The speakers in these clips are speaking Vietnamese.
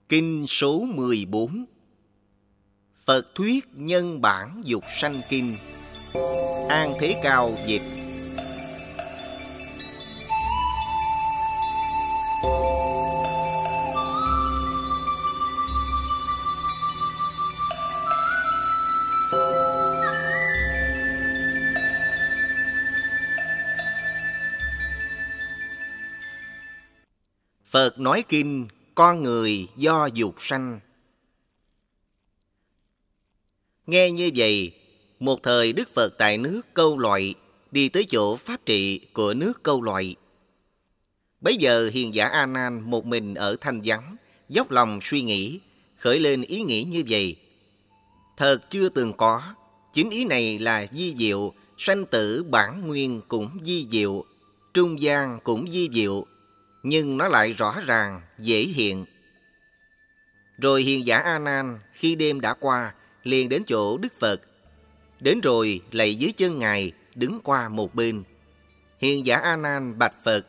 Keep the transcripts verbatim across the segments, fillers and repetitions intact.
Kinh số mười bốn. Phật thuyết nhân bản dục sanh kinh. An Thế Cao dịch. Phật nói kinh con người do dục sanh. Nghe như vậy, một thời Đức Phật tại nước Câu Loại đi tới chỗ pháp trị của nước Câu Loại. Bấy giờ hiền giả A Nan một mình ở thanh vắng, dốc lòng suy nghĩ, khởi lên ý nghĩ như vậy: thật chưa từng có, chính ý này là vi diệu, sanh tử bản nguyên cũng vi diệu, trung gian cũng vi diệu, nhưng nó lại rõ ràng, dễ hiện. Rồi hiền giả A Nan khi đêm đã qua, liền đến chỗ Đức Phật. Đến rồi lạy dưới chân Ngài, đứng qua một bên. Hiền giả A Nan bạch Phật: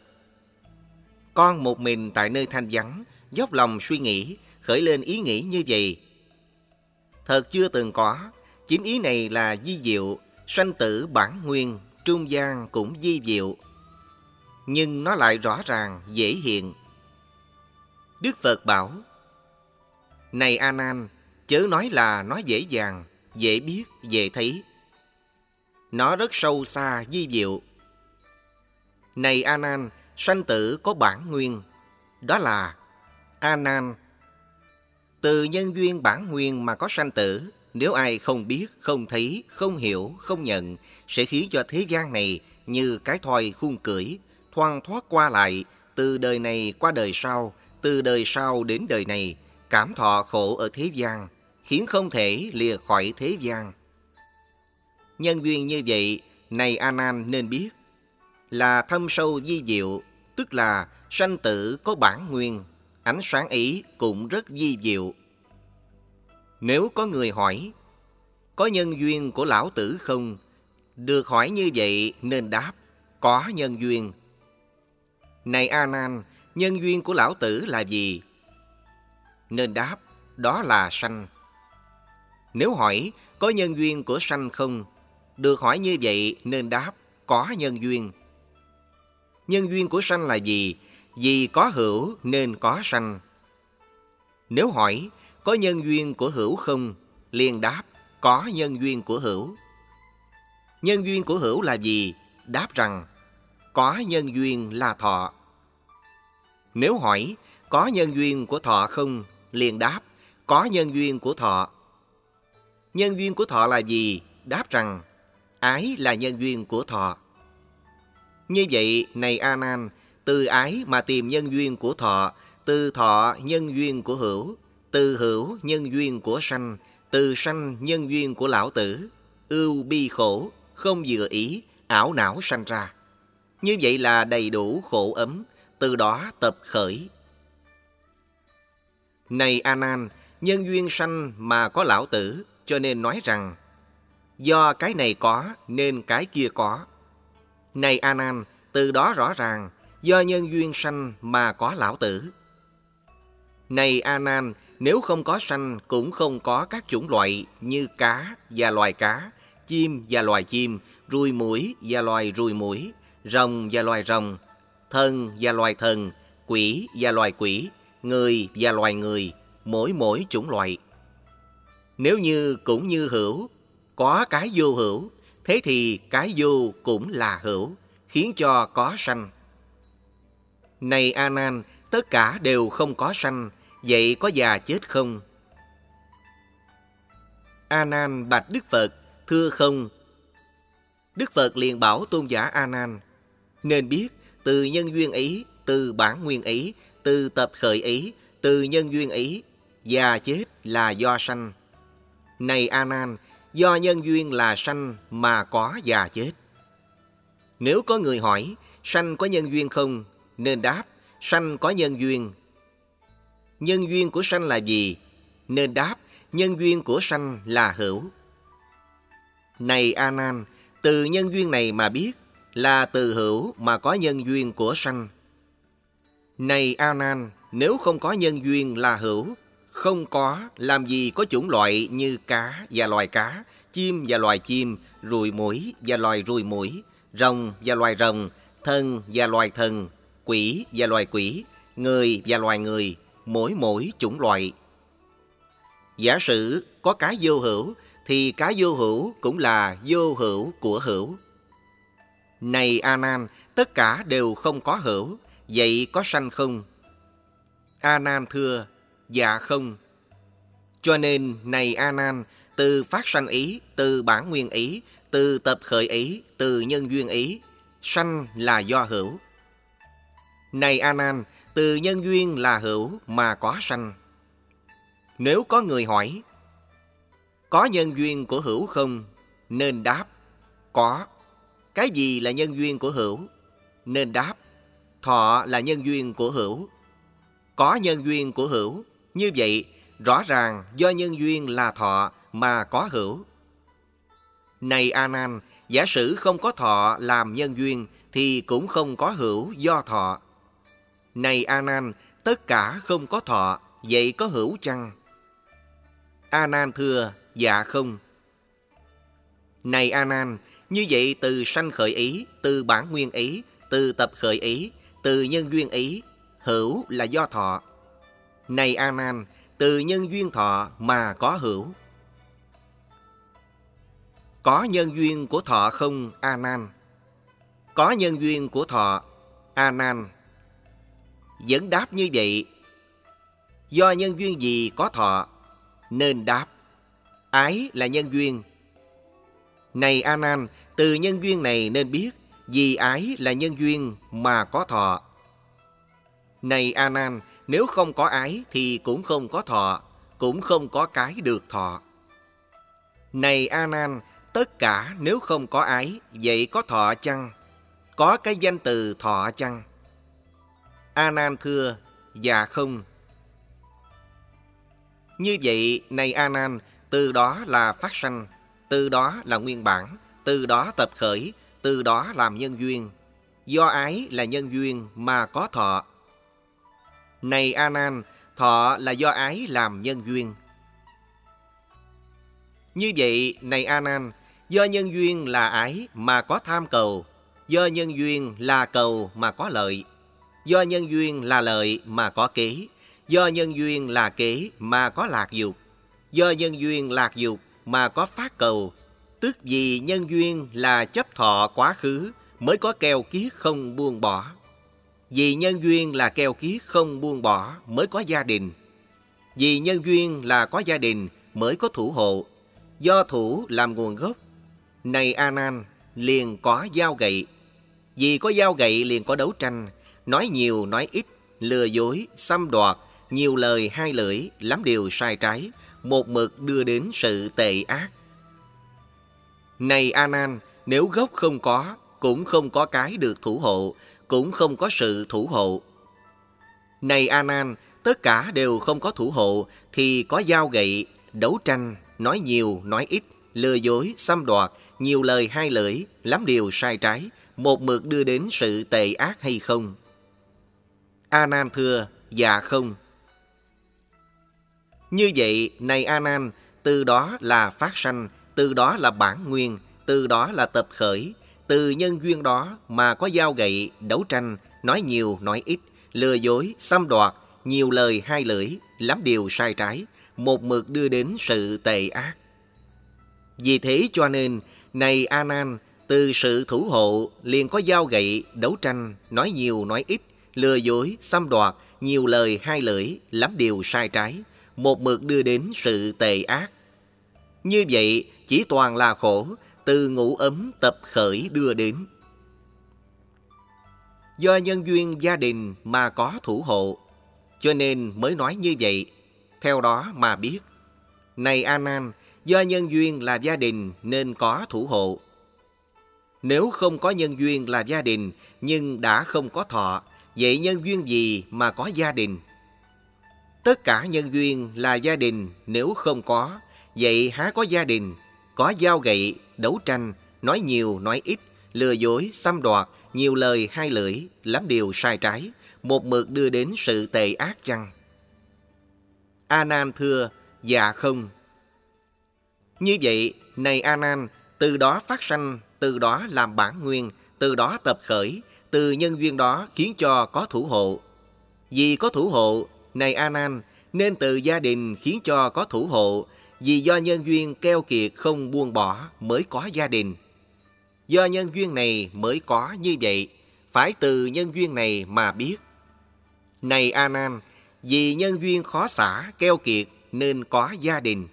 con một mình tại nơi thanh vắng, dốc lòng suy nghĩ, khởi lên ý nghĩ như vậy: thật chưa từng có, chính ý này là vi diệu, sanh tử bản nguyên, trung gian cũng vi diệu, nhưng nó lại rõ ràng, dễ hiện. Đức Phật bảo: này A Nan, chớ nói là nó dễ dàng, dễ biết, dễ thấy. Nó rất sâu xa, vi diệu. Này A Nan, sanh tử có bản nguyên, đó là: A Nan, từ nhân duyên bản nguyên mà có sanh tử. Nếu ai không biết, không thấy, không hiểu, không nhận, sẽ khiến cho thế gian này như cái thoi khung cưỡi, thoăn thoắt qua lại, từ đời này qua đời sau, từ đời sau đến đời này, cảm thọ khổ ở thế gian, khiến không thể lìa khỏi thế gian. Nhân duyên như vậy, này A Nan nên biết, là thâm sâu vi diệu, tức là sanh tử có bản nguyên, ánh sáng ấy cũng rất vi diệu. Nếu có người hỏi: có nhân duyên của lão tử không? Được hỏi như vậy nên đáp: có nhân duyên. Này A Nan, nhân duyên của lão tử là gì? Nên đáp: đó là sanh. Nếu hỏi: có nhân duyên của sanh không? Được hỏi như vậy nên đáp: có nhân duyên. Nhân duyên của sanh là gì? Vì có hữu nên có sanh. Nếu hỏi: có nhân duyên của hữu không? Liền đáp: có nhân duyên của hữu. Nhân duyên của hữu là gì? Đáp rằng: có nhân duyên là thọ. Nếu hỏi: có nhân duyên của thọ không? Liền đáp: có nhân duyên của thọ. Nhân duyên của thọ là gì? Đáp rằng: ái là nhân duyên của thọ. Như vậy, này A Nan, từ ái mà tìm nhân duyên của thọ, từ thọ nhân duyên của hữu, từ hữu nhân duyên của sanh, từ sanh nhân duyên của lão tử, ưu bi khổ, không vừa ý, ảo não sanh ra. Như vậy là đầy đủ khổ ấm, từ đó tập khởi. Này A Nan, nhân duyên sanh mà có lão tử, cho nên nói rằng: do cái này có nên cái kia có. Này A Nan, từ đó rõ ràng, do nhân duyên sanh mà có lão tử. Này A Nan, nếu không có sanh cũng không có các chủng loại như cá và loài cá, chim và loài chim, ruồi muỗi và loài ruồi muỗi, rồng và loài rồng, thần và loài thần, quỷ và loài quỷ, người và loài người, mỗi mỗi chủng loại. Nếu như cũng như hữu, có cái vô hữu, thế thì cái vô cũng là hữu, khiến cho có sanh. Này A Nan, tất cả đều không có sanh, vậy có già chết không? A Nan bạch Đức Phật: thưa không. Đức Phật liền bảo tôn giả A Nan: nên biết, từ nhân duyên ấy, từ bản nguyên ấy, từ tập khởi ấy, từ nhân duyên ấy, già chết là do sanh. Này A Nan, do nhân duyên là sanh mà có già chết. Nếu có người hỏi: sanh có nhân duyên không? Nên đáp: sanh có nhân duyên. Nhân duyên của sanh là gì? Nên đáp: nhân duyên của sanh là hữu. Này A Nan, từ nhân duyên này mà biết, là từ hữu mà có nhân duyên của sanh. Này A Nan, nếu không có nhân duyên là hữu, Không có, làm gì có chủng loại như cá và loài cá, chim và loài chim, ruồi muỗi và loài ruồi muỗi, rồng và loài rồng, thần và loài thần, quỷ và loài quỷ, người và loài người, mỗi mỗi chủng loại. Giả sử có cá vô hữu, thì cá vô hữu cũng là vô hữu của hữu. Này A Nan, tất cả đều không có hữu, vậy có sanh không? A Nan thưa: Dạ không. Cho nên, này A Nan, từ phát sanh ý, từ bản nguyên ý, từ tập khởi ý, từ nhân duyên ý, sanh là do hữu. Này A Nan, từ nhân duyên là hữu mà có sanh. Nếu có người hỏi: Có nhân duyên của hữu không? Nên đáp: Có. Cái gì là nhân duyên của hữu? Nên đáp: Thọ là nhân duyên của hữu. Có nhân duyên của hữu, như vậy rõ ràng do nhân duyên là thọ mà có hữu. Này A Nan, giả sử không có thọ làm nhân duyên thì cũng không có hữu do thọ. Này A Nan, tất cả không có thọ, vậy có hữu chăng? A Nan thưa: Dạ không. Này A Nan, như vậy từ sanh khởi ý, từ bản nguyên ý, từ tập khởi ý, từ nhân duyên ý, hữu là do thọ. Này A Nan, từ nhân duyên thọ mà có hữu. Có nhân duyên của thọ không, A Nan? Có nhân duyên của thọ, A Nan. Vẫn đáp như vậy. Do nhân duyên gì có thọ? Nên đáp: Ái là nhân duyên. Này A Nan, từ nhân duyên này nên biết, vì ái là nhân duyên mà có thọ. Này A Nan, nếu không có ái thì cũng không có thọ, cũng không có cái được thọ. Này A Nan, tất cả nếu không có ái, vậy có thọ chăng? Có cái danh từ thọ chăng? A Nan thưa: Dạ không. Như vậy, này A Nan, từ đó là phát sanh, từ đó là nguyên bản, từ đó tập khởi, từ đó làm nhân duyên. Do ái là nhân duyên mà có thọ. Này A Nan, thọ là do ái làm nhân duyên. Như vậy, này A Nan, do nhân duyên là ái mà có tham cầu, do nhân duyên là cầu mà có lợi, do nhân duyên là lợi mà có kế, do nhân duyên là kế mà có lạc dục, do nhân duyên lạc dục mà có phát cầu, tức vì nhân duyên là chấp thọ quá khứ mới có keo kiết không buông bỏ. Vì nhân duyên là keo kiết không buông bỏ mới có gia đình. Vì nhân duyên là có gia đình mới có thủ hộ. Do thủ làm nguồn gốc. Này A Nan, liền có dao gậy. Vì có dao gậy liền có đấu tranh, nói nhiều nói ít, lừa dối, xâm đoạt, nhiều lời hai lưỡi, lắm điều sai trái, một mực đưa đến sự tệ ác. Này A Nan, nếu gốc không có, cũng không có cái được thủ hộ, cũng không có sự thủ hộ. Này A Nan, tất cả đều không có thủ hộ, thì có dao gậy, đấu tranh, nói nhiều nói ít, lừa dối, xâm đoạt, nhiều lời hai lưỡi, lắm điều sai trái, một mực đưa đến sự tệ ác hay không? A Nan thưa: Dạ không. Như vậy, này A Nan, từ đó là phát sanh, từ đó là bản nguyên, từ đó là tập khởi, từ nhân duyên đó mà có dao gậy, đấu tranh, nói nhiều nói ít, lừa dối, xâm đoạt, nhiều lời hai lưỡi, lắm điều sai trái, một mực đưa đến sự tệ ác. Vì thế cho nên, này A Nan, từ sự thủ hộ liền có dao gậy, đấu tranh, nói nhiều nói ít, lừa dối, xâm đoạt, nhiều lời hai lưỡi, lắm điều sai trái, một mực đưa đến sự tệ ác. Như vậy, chỉ toàn là khổ, từ ngũ ấm tập khởi đưa đến. Do nhân duyên gia đình mà có thủ hộ, cho nên mới nói như vậy. Theo đó mà biết, này A Nan, do nhân duyên là gia đình nên có thủ hộ. Nếu không có nhân duyên là gia đình nhưng đã không có thọ, vậy nhân duyên gì mà có gia đình? Tất cả nhân duyên là gia đình, nếu không có, vậy há có gia đình? Có dao gậy, đấu tranh, nói nhiều nói ít, lừa dối, xâm đoạt, nhiều lời hai lưỡi, lắm điều sai trái, một mực đưa đến sự tệ ác chăng? A Nan thưa: Dạ không. Như vậy, này A Nan, từ đó phát sanh, từ đó làm bản nguyên, từ đó tập khởi, từ nhân duyên đó khiến cho có thủ hộ. Vì có thủ hộ, này A Nan, nên từ gia đình khiến cho có thủ hộ, vì do nhân duyên keo kiệt không buông bỏ mới có gia đình. Do nhân duyên này mới có như vậy, phải từ nhân duyên này mà biết. Này A Nan, vì nhân duyên khó xả keo kiệt nên có gia đình.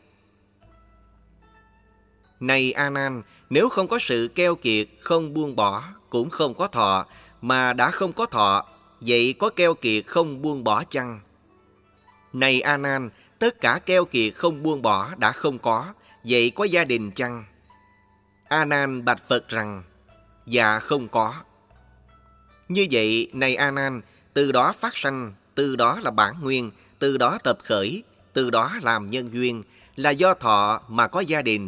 Này A Nan, nếu không có sự keo kiệt không buông bỏ cũng không có thọ, mà đã không có thọ, vậy có keo kiệt không buông bỏ chăng? Này A Nan, tất cả keo kiệt không buông bỏ đã không có, vậy có gia đình chăng? A Nan bạch Phật rằng: Dạ không có. Như vậy, này A Nan, từ đó phát sanh, từ đó là bản nguyên, từ đó tập khởi, từ đó làm nhân duyên, là do thọ mà có gia đình.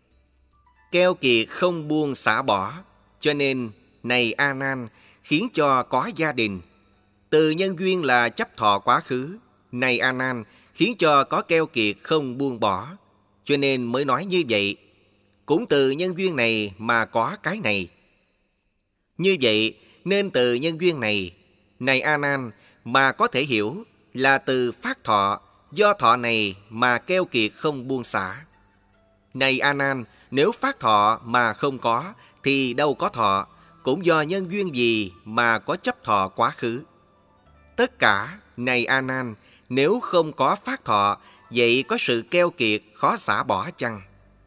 Keo kiệt không buông xả bỏ, cho nên, này A Nan, khiến cho có gia đình. Từ nhân duyên là chấp thọ quá khứ, này A Nan, khiến cho có keo kiệt không buông bỏ, cho nên mới nói như vậy. Cũng từ nhân duyên này mà có cái này. Như vậy, nên từ nhân duyên này, này A Nan, mà có thể hiểu là từ phát thọ, do thọ này mà keo kiệt không buông xả. Này A Nan, nếu phát thọ mà không có, thì đâu có thọ, cũng do nhân duyên gì mà có chấp thọ quá khứ. Tất cả, này A Nan, nếu không có phát thọ, vậy có sự keo kiệt khó xả bỏ chăng?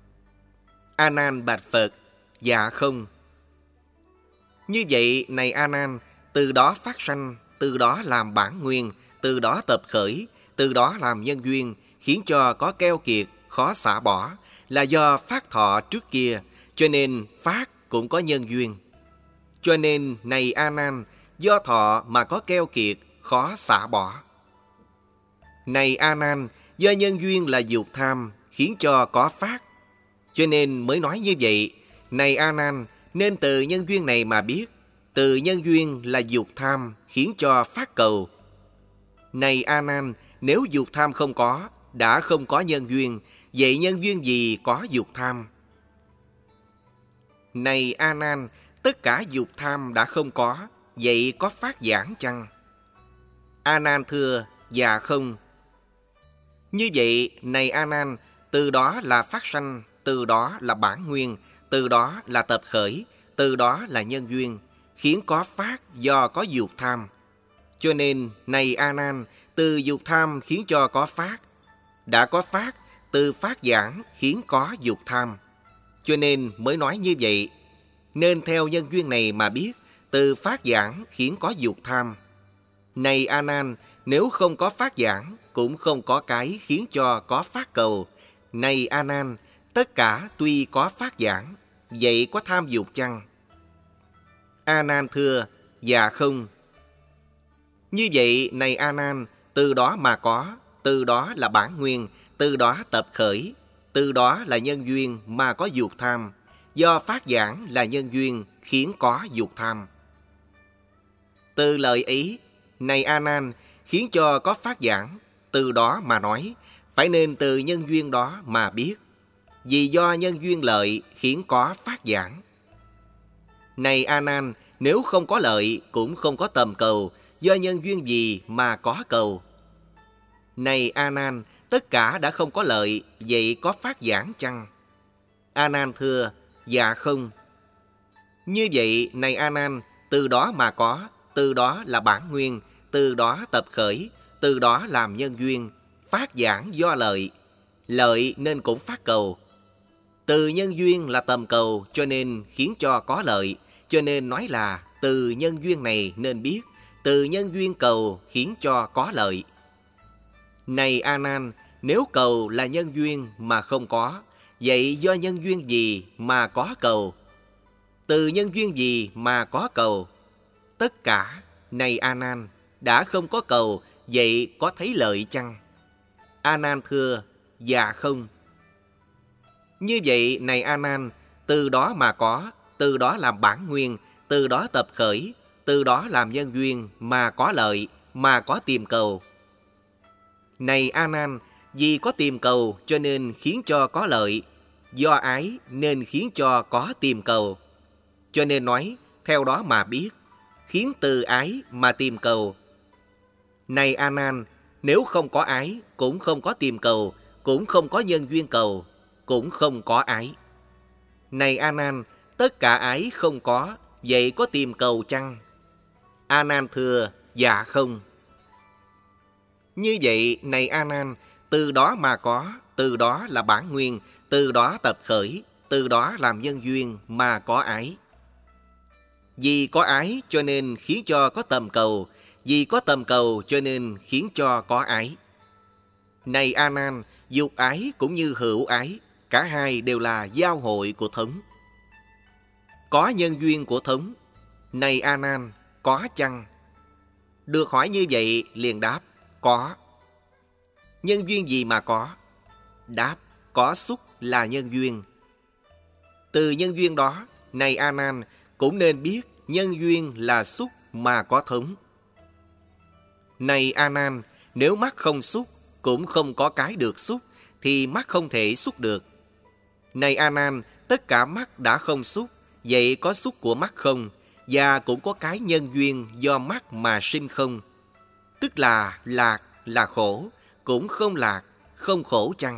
A Nan bạch Phật: Dạ không. Như vậy, này A Nan, từ đó phát sanh, từ đó làm bản nguyên, từ đó tập khởi, từ đó làm nhân duyên, khiến cho có keo kiệt khó xả bỏ, là do phát thọ trước kia, cho nên phát cũng có nhân duyên. Cho nên, này A Nan, do thọ mà có keo kiệt khó xả bỏ. Này A Nan, do nhân duyên là dục tham khiến cho có phát, cho nên mới nói như vậy. Này A Nan, nên từ nhân duyên này mà biết, từ nhân duyên là dục tham khiến cho phát cầu. Này A Nan, nếu dục tham không có, đã không có nhân duyên, vậy nhân duyên gì có dục tham? Này A Nan, tất cả dục tham đã không có, vậy có phát giảng chăng? A Nan thưa: Dạ không. Như vậy, này A Nan, từ đó là phát sanh, từ đó là bản nguyên, từ đó là tập khởi, từ đó là nhân duyên, khiến có phát do có dục tham. Cho nên, này A Nan, từ dục tham khiến cho có phát, đã có phát, từ phát giảng khiến có dục tham. Cho nên mới nói như vậy. Nên theo nhân duyên này mà biết, từ phát giảng khiến có dục tham. Này A Nan, nếu không có phát giảng, cũng không có cái khiến cho có phát cầu. Này A Nan, tất cả tuy có phát giảng, vậy có tham dục chăng? A Nan thưa: Dạ không. Như vậy, này A Nan, từ đó mà có, từ đó là bản nguyên, từ đó tập khởi, từ đó là nhân duyên mà có dục tham, do phát giảng là nhân duyên khiến có dục tham. Từ lời ấy, này A Nan, khiến cho có phát giảng, từ đó mà nói, phải nên từ nhân duyên đó mà biết, vì do nhân duyên lợi khiến có phát giảng. Này A Nan, nếu không có lợi cũng không có tầm cầu, do nhân duyên gì mà có cầu? Này A Nan, tất cả đã không có lợi, vậy có phát giảng chăng? A Nan thưa: Dạ không. Như vậy, này A Nan, từ đó mà có, từ đó là bản nguyên, từ đó tập khởi, từ đó làm nhân duyên, phát giảng do lợi. Lợi nên cũng phát cầu. Từ nhân duyên là tầm cầu, cho nên khiến cho có lợi, cho nên nói là từ nhân duyên này nên biết, từ nhân duyên cầu khiến cho có lợi. Này A Nan, nếu cầu là nhân duyên mà không có, vậy do nhân duyên gì mà có cầu? Từ nhân duyên gì mà có cầu? Tất cả, này A Nan, đã không có cầu, vậy có thấy lợi chăng? A Nan thưa: Dạ không. Như vậy, này A Nan, từ đó mà có, từ đó làm bản nguyên, từ đó tập khởi, từ đó làm nhân duyên mà có lợi, mà có tìm cầu. Này A Nan, vì có tìm cầu cho nên khiến cho có lợi, do ái nên khiến cho có tìm cầu. Cho nên nói, theo đó mà biết, khiến từ ái mà tìm cầu. Này A Nan, nếu không có ái, cũng không có tìm cầu, cũng không có nhân duyên cầu, cũng không có ái. Này A Nan, tất cả ái không có, vậy có tìm cầu chăng? A Nan thưa, dạ không. Như vậy, này A Nan, từ đó mà có, từ đó là bản nguyên, từ đó tập khởi, từ đó làm nhân duyên mà có ái. Vì có ái cho nên khiến cho có tầm cầu, vì có tầm cầu cho nên khiến cho có ái. Này A Nan, dục ái cũng như hữu ái, cả hai đều là giao hội của thống. Có nhân duyên của thống. Này A Nan, có chăng? Được hỏi như vậy liền đáp, có. Nhân duyên gì mà có? Đáp, có xúc là nhân duyên. Từ nhân duyên đó, này A Nan, cũng nên biết nhân duyên là xúc mà có thống. Này A Nan, nếu mắt không xúc, cũng không có cái được xúc, thì mắt không thể xúc được. Này A Nan, tất cả mắt đã không xúc, vậy có xúc của mắt không? Và cũng có cái nhân duyên do mắt mà sinh không? Tức là lạc là khổ, cũng không lạc, không khổ chăng?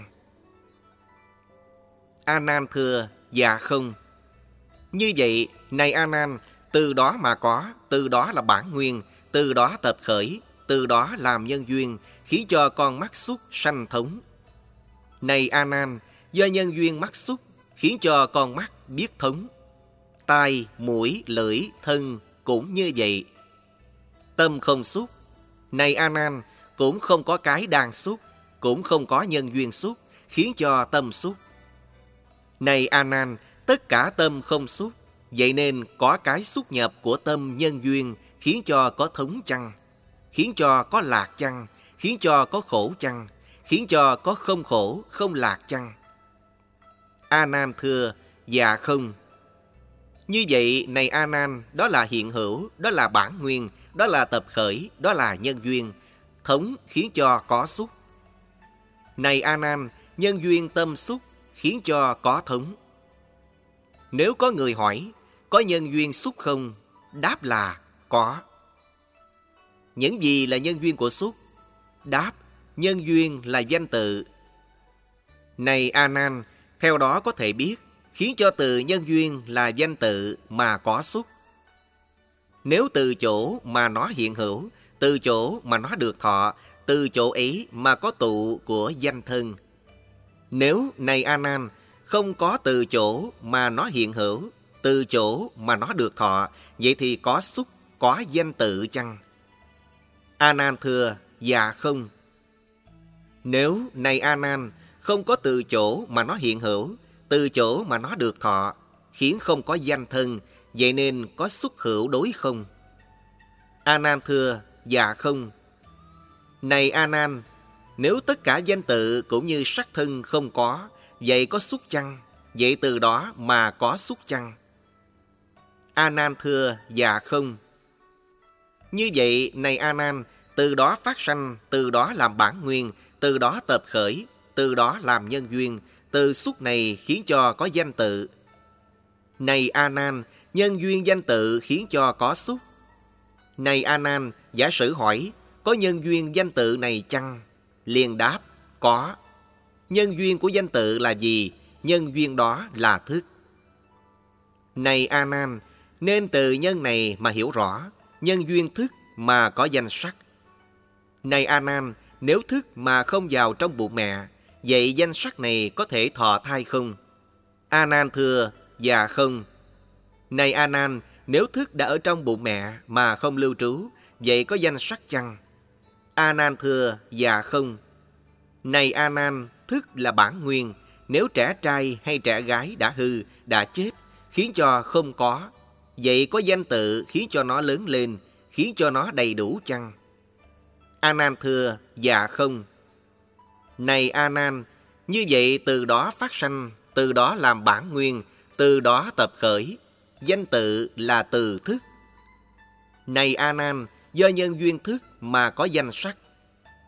A Nan thưa, dạ không. Như vậy, này A Nan, từ đó mà có, từ đó là bản nguyên, từ đó tập khởi, từ đó làm nhân duyên, khiến cho con mắt xúc sanh thống. Này A Nan, do nhân duyên mắt xúc, khiến cho con mắt biết thống. Tai, mũi, lưỡi, thân cũng như vậy. Tâm không xúc. Này A Nan, cũng không có cái đang xúc, cũng không có nhân duyên xúc, khiến cho tâm xúc. Này A Nan, tất cả tâm không xúc, vậy nên có cái xúc nhập của tâm nhân duyên, khiến cho có thống chăng? Khiến cho có lạc chăng? Khiến cho có khổ chăng? Khiến cho có không khổ, không lạc chăng? A Nan thưa, dạ không. Như vậy, này A Nan, đó là hiện hữu, đó là bản nguyên, đó là tập khởi, đó là nhân duyên, thống khiến cho có xúc. Này A Nan, nhân duyên tâm xúc khiến cho có thống. Nếu có người hỏi, có nhân duyên xúc không? Đáp là có. Những gì là nhân duyên của xúc? Đáp, nhân duyên là danh tự. Này A Nan, theo đó có thể biết, khiến cho từ nhân duyên là danh tự mà có xúc. Nếu từ chỗ mà nó hiện hữu, từ chỗ mà nó được thọ, từ chỗ ấy mà có tụ của danh thân. Nếu, này A Nan, không có từ chỗ mà nó hiện hữu, từ chỗ mà nó được thọ, vậy thì có xúc, có danh tự chăng? A Nan thưa, dạ không. Nếu, này A Nan, không có từ chỗ mà nó hiện hữu, từ chỗ mà nó được thọ, khiến không có danh thân, vậy nên có xúc hữu đối không? A Nan thưa, dạ không. Này A Nan, nếu tất cả danh tự cũng như sắc thân không có, vậy có xúc chăng? Vậy từ đó mà có xúc chăng? A Nan thưa, dạ không. Như vậy, này A Nan, từ đó phát sanh, từ đó làm bản nguyên, từ đó tập khởi, từ đó làm nhân duyên, từ xúc này khiến cho có danh tự. Này A Nan, nhân duyên danh tự khiến cho có xúc. Này A Nan, giả sử hỏi, có nhân duyên danh tự này chăng? Liền đáp, có. Nhân duyên của danh tự là gì? Nhân duyên đó là thức. Này A Nan, nên từ nhân này mà hiểu rõ, nhân duyên thức mà có danh sắc. Này A Nan, nếu thức mà không vào trong bụng mẹ, vậy danh sắc này có thể thọ thai không? A Nan thưa, dạ không. Này A Nan, nếu thức đã ở trong bụng mẹ mà không lưu trú, vậy có danh sắc chăng? A Nan thưa, dạ không. Này A Nan, thức là bản nguyên, nếu trẻ trai hay trẻ gái đã hư, đã chết, khiến cho không có, vậy có danh tự khiến cho nó lớn lên, khiến cho nó đầy đủ chăng? A Nan thưa, dạ không. Này A Nan, như vậy từ đó phát sanh, từ đó làm bản nguyên, từ đó tập khởi, danh tự là từ thức. Này A Nan, do nhân duyên thức mà có danh sắc.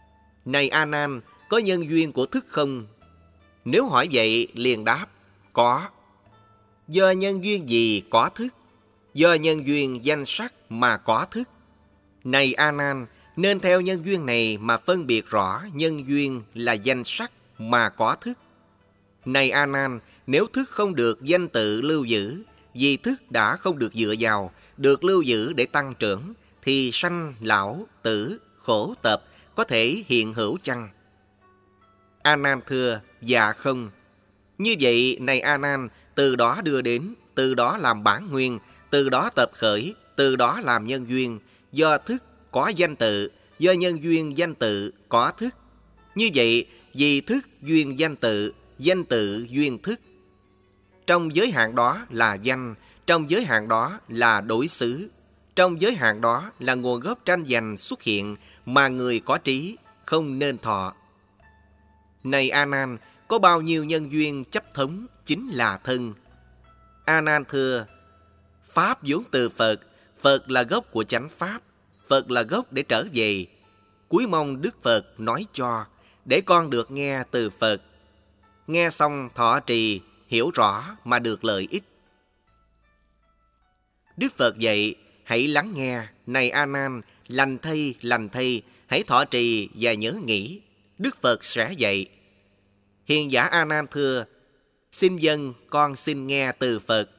Này A Nan, có nhân duyên của thức không? Nếu hỏi vậy liền đáp, có. Do nhân duyên gì có thức? Do nhân duyên danh sắc mà có thức. Này A Nan, nên theo nhân duyên này mà phân biệt rõ nhân duyên là danh sắc mà có thức. Này A Nan, nếu thức không được danh tự lưu giữ, vì thức đã không được dựa vào, được lưu giữ để tăng trưởng, thì sanh, lão, tử, khổ tập có thể hiện hữu chăng? A Nan thưa, dạ không. Như vậy, này A Nan, từ đó đưa đến, từ đó làm bản nguyên, từ đó tập khởi, từ đó làm nhân duyên, do thức có danh tự, do nhân duyên danh tự có thức. Như vậy, vì thức duyên danh tự, danh tự duyên thức. Trong giới hạn đó là danh, trong giới hạn đó là đối xứ, trong giới hạn đó là nguồn gốc tranh giành xuất hiện mà người có trí không nên thọ. Này A Nan, có bao nhiêu nhân duyên chấp thống chính là thân. A Nan thưa, Pháp vốn từ Phật, Phật là gốc của chánh Pháp, Phật là gốc để trở về. Cuối mong Đức Phật nói cho, để con được nghe từ Phật. Nghe xong thọ trì, hiểu rõ mà được lợi ích. Đức Phật dạy, hãy lắng nghe, này A Nan, lành thay, lành thay, hãy thọ trì và nhớ nghĩ. Đức Phật sẽ dạy. Hiền giả A Nan thưa, xin dân con xin nghe từ Phật.